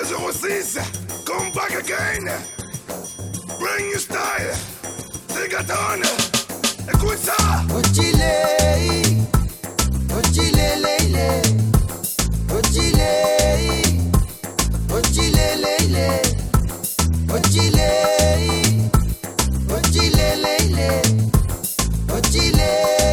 006, come back again. Bring your style. Segaton, écoute ça. Ochile, ochile leile, ochile, ochile leile, ochile, ochile leile, ochile,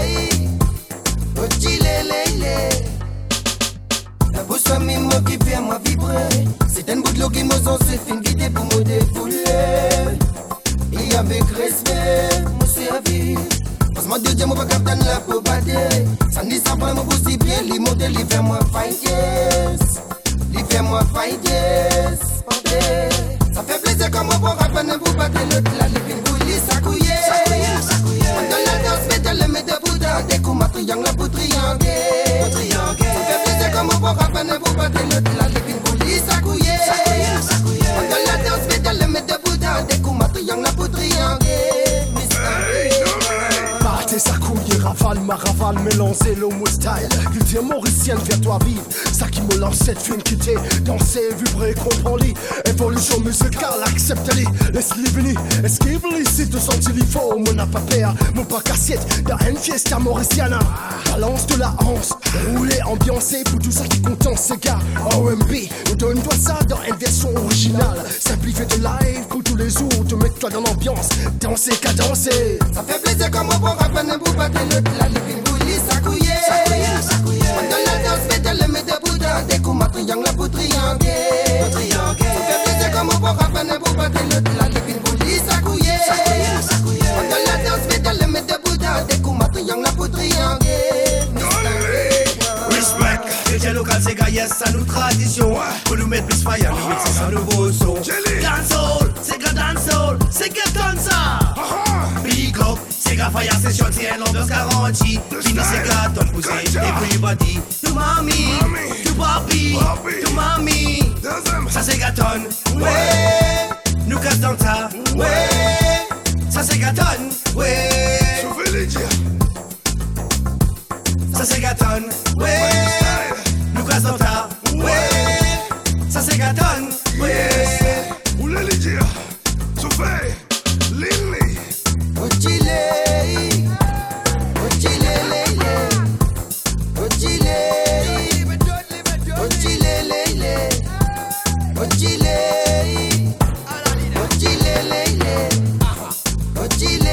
ochile leile. La bouche à mes mots qui fait moi vibrer. C'est un bout de l'eau qui me sent, c'est fin guidé pour me défouler. Et avec respect, moi c'est à vivre. Passe-moi deux diamants, pas capter la peau bader. Ça n'y sent pas, mon goût si bien. Les modèles, ils font moi fight yes. Ils font moi fight yes. Ça fait plaisir quand moi pour rapper, ne vous battez l'autre là. Les pins bouillis, ça couillait. On donne la danse, mettez le mets de Bouddha. Des coups, ma triangle, la pour triangle. Ça fait plaisir quand moi pour rapper, ne vous battez l'autre là. Les pins bouillis, ça couillait. On donne la danse, mettez le mets de Bouddha. Des coups, ma triangle, la pour triangle. Ça couille, rafale, ma rafale, mélanger l'homo style. Culture mauricienne, viens-toi vivre. Ça qui me lance cette fine quitter. Danser, vibrer, comprends-les. Évolution musicale, accepte-les. Laisse-les venir, esquive-les. Si tu sens qu'il faut, mon n'a pas peur, mon pas cassiette. Dans une fiesta mauriciana. Balance de la hanse, rouler, ambiancé. Pour tout ça qui contente, ces gars. OMB, on donne-toi ça dans une version originale. Simplifié de live pour tous les jours. Te mettre-toi dans l'ambiance. Danser, cadencer. Ça fait plaisir comme moi pour rapper. Ne vous battez l'autre là, les pins bouillis, ça couillait. On donne la danse, mettez le mets de Bouddha. Des coups, ma triangle, la pour triangle. Ça fait plaisir comme moi pour rapper. Ne vous battez l'autre là, les pins bouillis, ça couillait. On donne la danse, mettez le mets de Bouddha. Des coups, ma triangle, la pour triangle. Respect, DJ local c'est gaillesse, ça nous tradition. Pour nous mettre plus fire, nous mixer ça nouveau son. Dancehall, c'est grand dancehall, c'est que donne ça. Big up, c'est grand fire, c'est short, c'est l'ambiance garantie. Fini c'est gâteau, poussé, everybody. To mommy, to papi, to mommy. Ça c'est gâteau, ouais. Nous casse dans ça, ouais. Ça c'est gâteau, ouais. Ça c'est gâteau, ouais. Nous casse dans ça, ouais. Ça c'est gâteau, ouais. Où les Lydia, Sophie, Lily. Ochile, ochile leile, ochile, ochile leile, ochile, ochile leile, ochile,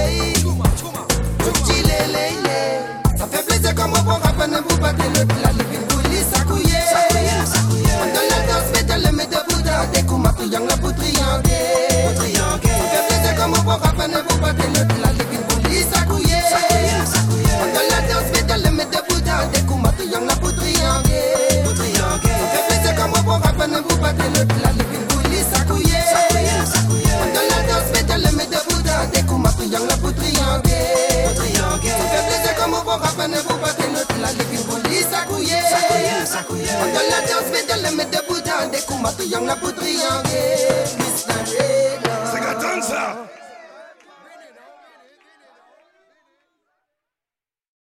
ochile leile. Ça fait plaisir comme moi pour rapper, ne vous battez l'autre là, les pins bouillis, ça couillait. On donne la danse, mettez le mets de Bouddha. Des coups, ma triangle, la pour triangle. Ça fait plaisir comme moi pour rapper, ne vous battez l'autre là, les pins bouillis, ça couillait. On donne la danse, mettez le mets de Bouddha. Des coups, ma triangle, la pour triangle. Ça fait plaisir comme moi pour rapper, ne vous battez l'autre là, les pins bouillis, ça couillait. On donne la danse, mettez le mets de Bouddha. Des coups, ma triangle, la pour triangle. Ça fait plaisir comme moi pour rapper, ne vous battez l'autre là, les pins bouillis, ça couillait. On donne la danse, mettez le mets de Bouddha. Des coups, ma triangle, la pour triangle. C'est gâteau ça.